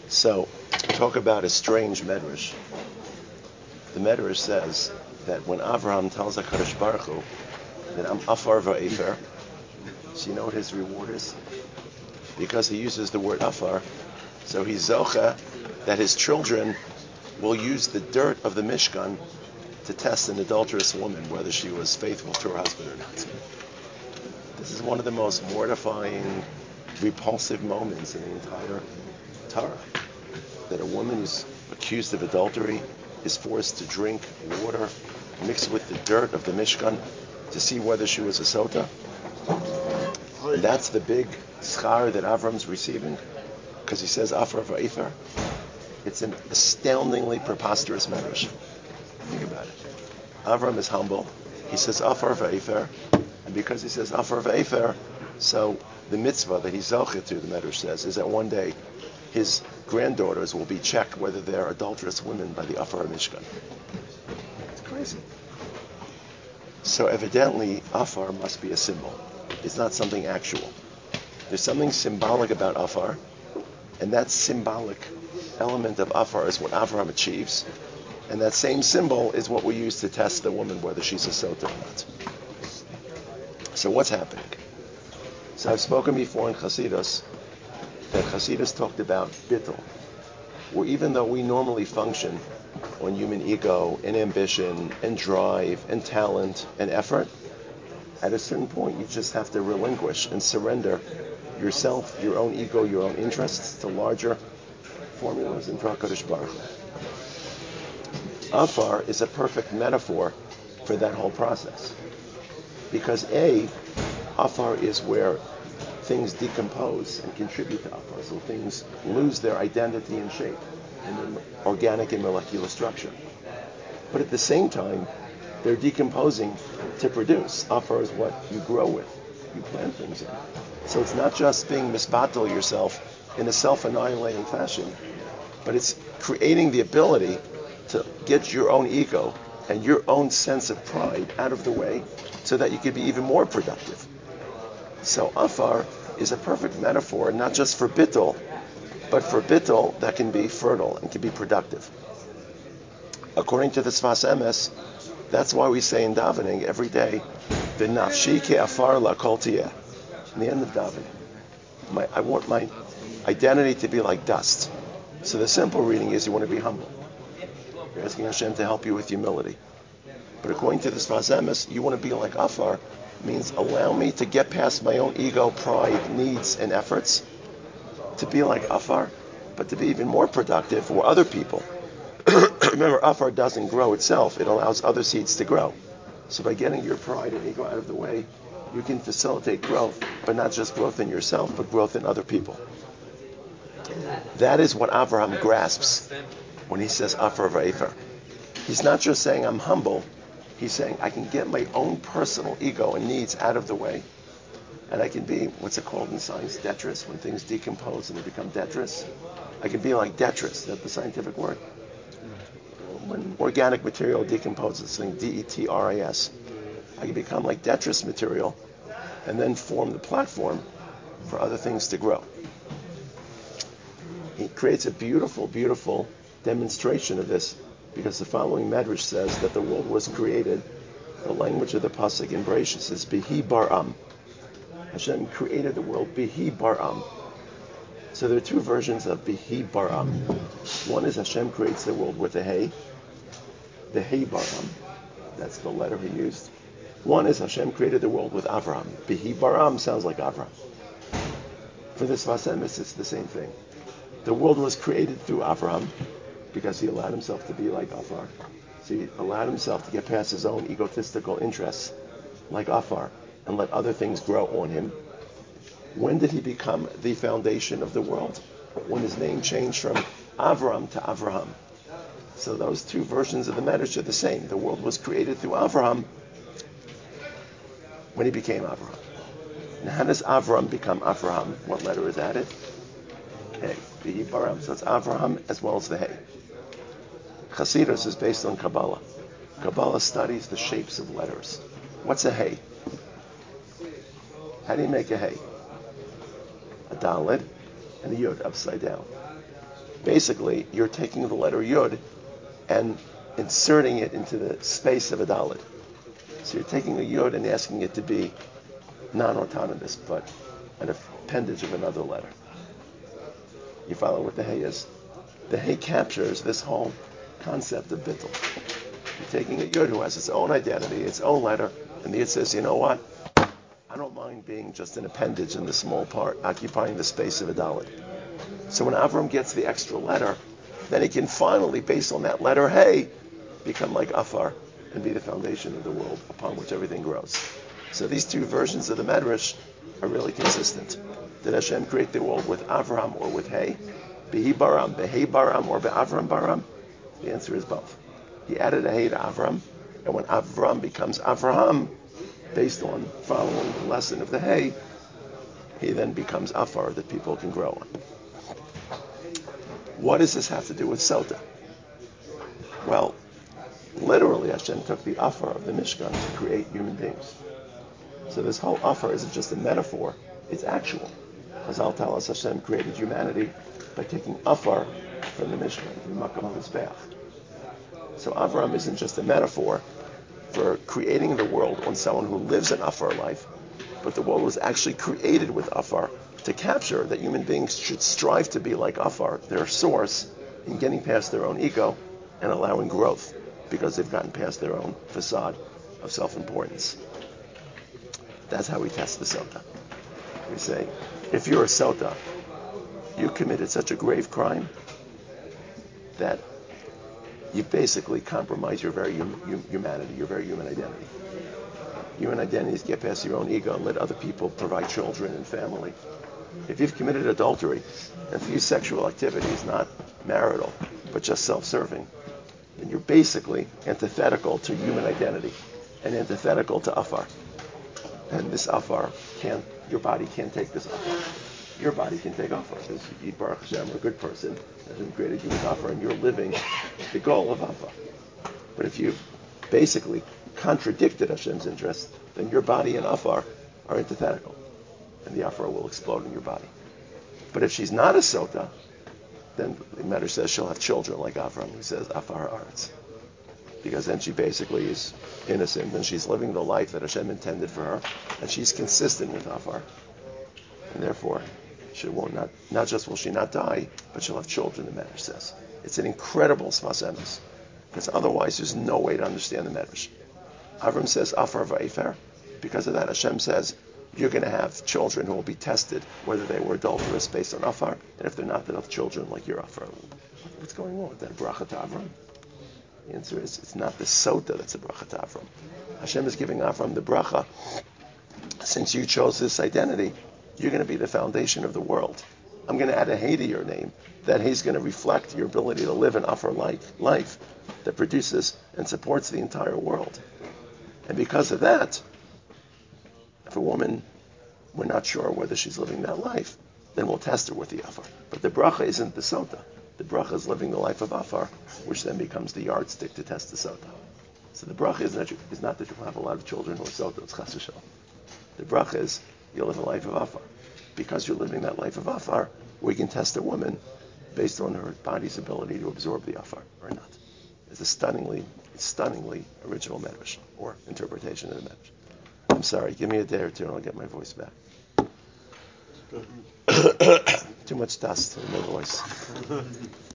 So, talk about a strange medrash. The medrash says that when Avraham tells HaKadosh Baruch Hu that I'm afar va'efer, so you know what his reward is? Because he uses the word afar, so he's zocha that his children will use the dirt of the Mishkan to test an adulterous woman whether she was faithful to her husband or not. This is one of the most mortifying, repulsive moments in the entire Torah. That a woman who's accused of adultery is forced to drink water mixed with the dirt of the Mishkan to see whether she was a sota. And that's the big schar that Avram's receiving, because he says Afar va'efer. It's an astoundingly preposterous medrash. Think about it. Avram is humble. He says Afar va'efer, and because he says Afar va'efer, so the mitzvah that he's zocheh to, the medrash says, is that one day his granddaughters will be checked whether they're adulterous women by the Afar Mishkan. It's crazy. So evidently, Afar must be a symbol. It's not something actual. There's something symbolic about Afar, and that symbolic element of Afar is what Avraham achieves, and that same symbol is what we use to test the woman whether she's a sota or not. So what's happening? So I've spoken before in Chassidus that Chassidus talked about bittul, where even though we normally function on human ego and ambition and drive and talent and effort, at a certain point you just have to relinquish and surrender yourself, your own ego, your own interests to larger formulas in HaKadosh Baruch Hu. Afar is a perfect metaphor for that whole process. Because Afar is where things decompose and contribute to Afar. So things lose their identity and shape and their organic and molecular structure. But at the same time, they're decomposing to produce. Afar is what you grow with. You plant things in. So it's not just being misbatel yourself in a self-annihilating fashion, but it's creating the ability to get your own ego and your own sense of pride out of the way so that you can be even more productive. So Afar is a perfect metaphor, not just for bittul, but for bittul that can be fertile and can be productive. According to the Sfas Emes, that's why we say in davening every day, "V'nafshi ke'afar la'kol tiyeh." In the end of davening, I want my identity to be like dust. So the simple reading is you want to be humble. You're asking Hashem to help you with humility. But according to the Sfas Emes, you want to be like Afar, means allow me to get past my own ego, pride, needs, and efforts, to be like Afar, but to be even more productive for other people. Remember, Afar doesn't grow itself. It allows other seeds to grow. So by getting your pride and ego out of the way, you can facilitate growth, but not just growth in yourself, but growth in other people. That is what Avraham grasps when he says Afar va'efer. He's not just saying I'm humble. He's saying I can get my own personal ego and needs out of the way, and I can be, what's it called in science, detritus, when things decompose and they become detritus. I can be like detritus, is that the scientific word? When organic material decomposes, something DETRIS, I can become like detritus material and then form the platform for other things to grow. He creates a beautiful, beautiful demonstration of this, because the following medrash says that the world was created, the language of the pasuk in Bereshis is Bihi Baram. Hashem created the world Bihi Baram. So there are two versions of Bihi Baram. One is Hashem creates the world with a Hey, the Hey Baram. That's the letter he used. One is Hashem created the world with Avraham. Bihi Baram sounds like Avraham. For the Sfas Emes, it's the same thing. The world was created through Avraham because he allowed himself to be like Afar. So he allowed himself to get past his own egotistical interests, like Afar, and let other things grow on him. When did he become the foundation of the world? When his name changed from Avram to Avraham. So those two versions of the medrash are the same. The world was created through Avraham when he became Avraham. Now how does Avram become Avraham? What letter is added? Hey, Bihi Baram. So it's Avraham as well as the Hey. Chassidus is based on Kabbalah. Kabbalah studies the shapes of letters. What's a Hey? How do you make a Hey? A Daled and a Yod upside down. Basically, you're taking the letter Yud and inserting it into the space of a Dalet. So you're taking a Yud and asking it to be non-autonomous, but an appendage of another letter. You follow what the Hey is? The Hey captures this whole concept of Bittul. You're taking a Yud who has its own identity, its own letter, and the Yud says, you know what? I don't mind being just an appendage in the small part, occupying the space of a Dalet. So when Avram gets the extra letter, then he can finally, based on that letter Hey, become like Afar and be the foundation of the world upon which everything grows. So these two versions of the Medrash are really consistent. Did Hashem create the world with Avram or with Hey? Behi Baram, Behei Baram, or Be'avram Baram? The answer is both. He added a Hey to Avram, and when Avram becomes Avraham, based on following the lesson of the Hey, he then becomes Afar that people can grow on. What does this have to do with Sota? Well, literally Hashem took the Afar of the Mishkan to create human beings. So this whole Afar isn't just a metaphor, it's actual. Chazal tell us Hashem created humanity by taking Afar from the Mishkan, the Makam HaMizbeach. So Avram isn't just a metaphor for creating the world on someone who lives an Afar life, but the world was actually created with Afar to capture that human beings should strive to be like Afar, their source, in getting past their own ego and allowing growth because they've gotten past their own facade of self-importance. That's how we test the Sota. We say, if you're a Sota, you committed such a grave crime that you basically compromise your very humanity, your very human identity. Human identity is get past your own ego and let other people provide children and family. If you've committed adultery, and for you sexual activity is not marital, but just self-serving, then you're basically antithetical to human identity and antithetical to Afar. And this Afar your body can't take this Afar. Your body can take Afar because you, Baruch Hashem, are a good person, Hashem created you with Afar, and you're living the goal of Afar. But if you've basically contradicted Hashem's interest, then your body and Afar are antithetical, and the Afar will explode in your body. But if she's not a Sota, then the Medrash says she'll have children like Avram, who says Afar Haaretz, because then she basically is innocent and she's living the life that Hashem intended for her, and she's consistent with Afar, and therefore she will not just will she not die, but she'll have children. The Medrash says it's an incredible sfas emes, because otherwise there's no way to understand the Medrash. Avram says Afar va'efer. Because of that, Hashem says you're going to have children who will be tested whether they were adulterous based on Afar, and if they're not, they'll have children like your Afar. What's going on with that bracha to Avram? The answer is it's not the Sota that's a bracha to Avram. Hashem is giving Avram the bracha. Since you chose this identity, you're going to be the foundation of the world. I'm going to add a Hey to your name. That Hey is going to reflect your ability to live an Afar-like life that produces and supports the entire world. And because of that, if a woman, we're not sure whether she's living that life, then we'll test her with the Afar. But the bracha isn't the Sota. The bracha is living the life of Afar, which then becomes the yardstick to test the Sota. So the bracha is not that you'll have a lot of children who are Sota, it's Chas v'Shalom. The bracha is you'll live a life of Afar. Because you're living that life of Afar, we can test a woman based on her body's ability to absorb the Afar or not. It's a stunningly original Medrash, or interpretation of the Medrash. I'm sorry, give me a day or two and I'll get my voice back. Too much dust in my voice.